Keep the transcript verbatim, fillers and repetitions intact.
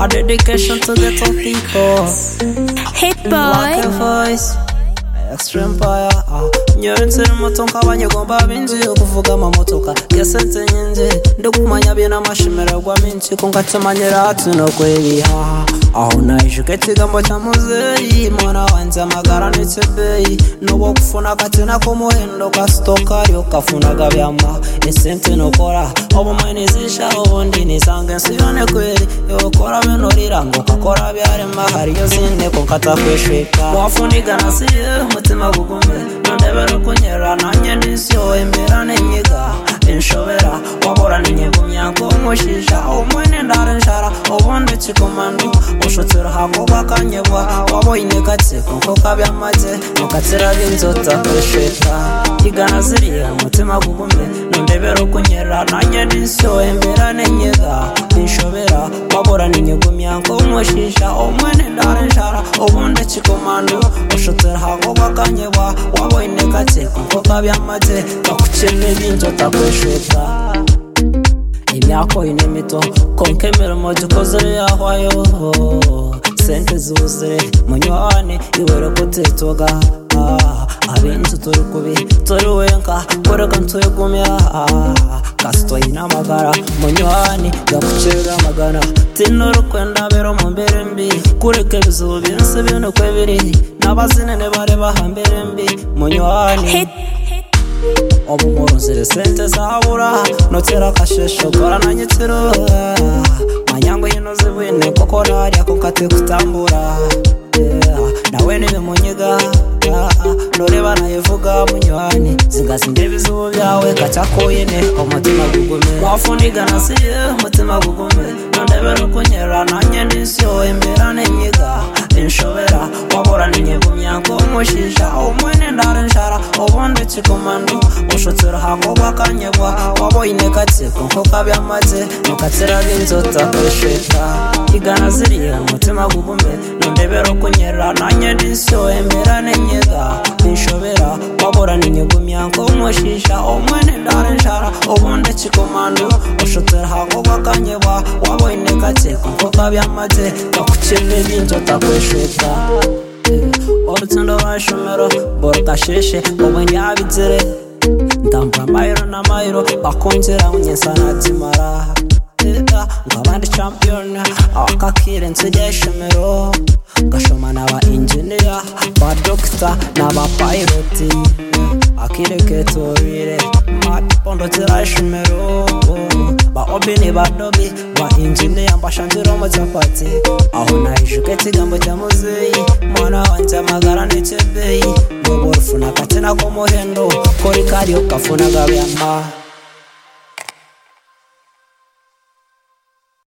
A dedication to the top people. Hit Like a boy. voice Extreme fire Nyerentsere motonka abanyegomba binzi okuvuga amamotoka yasente nyinji ndokumanya bye n'amashimererwa minsi ko ngatumanyira atuno kwebihaha aho naishuka ekigambo kya muzeyi mwana wanze amagara n'ekibeyi nobo kufuna katina k'omuhendo kasitoka lyo kafunaga byama esente nokora obumwe nizisha obundi nisanga ensi yone kweri yokora byonorira ngo kakora byarema hariyo zine ko katakweshweka wafunigana siye mutima gugumbe nondebera okunyera nanye ndisyo embera n'enyiga inshobera wabora ninyegumyanko omushisha omwene ndara nshara obundi kikomando ushotera hakoba kanyebwa waboyine katsiko nko kabyamaze mukatsira b'inzota kweshweka igana ziriya mutima gugumbe nondebera okunyera nanye ndisyo embera n'enyiga inshobera wabora ninyegumyanko omushisha omwene ndara nshara obundi kikomando ushotera hakoba kanyebwa waboyine katsiko nko kabyamaze kakuchene b'inzota kweshweka imyako ine mito konke mirimo dukozere yahwayo sente zuzure munywane iwere kutetoga abintu turi kubi turi wenka koreka ntuyegumya kasitoyi n'amagara munywane gakucira amagana tinurukwenda bero mu mbere mbi kureka ibizuba binsi bino kwebiri n'abazinene bareba hambere mbi munywane obu muruzire sente zabura notera kashesho kora nanyitiro manyango yino zibwine koko narya ko kate kutambura nawe nibe munyiga noreba nayivuga munywani zingazinde bizubu byawe kacakoyine umutima gugume wafunigana siye umutima gugume nondebera okunyera nanye ndisyo embera n'enyiga inshobera wabora ninyegumyanko omushisha omwene ndara nshara obundi kikomando ushotera hakoba kanyebwa waboyine katsiko nko kabyamaze mukatsira b'inzota kweshweka igana ziriya mutima gugumbe nondebera okunyera nanye ndisyo embera n'enyiga inshobera wabora ninyegumyanko omushisha omwene ndara nshara obundi kikomando ushotera hakoba kanyebwa waboyine katsiko nko kabyamaze kakuchene b'inzota kweshweka Orutundo rwashomero borukasheshe obwenye abizire ndambura mayiro na mayiro bakongera unyesa natimara ngabandi champion akakire nsujya ishomero ngashoma n'aba engineer ba doctor n'aba pilot akireke torire matondo tirashomero ba obini ba dobi ba engineer mbashanjira mu chapati aho naishuka ekigambo kya muzeyi mwana wanze amagara n'ekibeyi noborufuna katina k'omuhendo kori kari okafunaga byama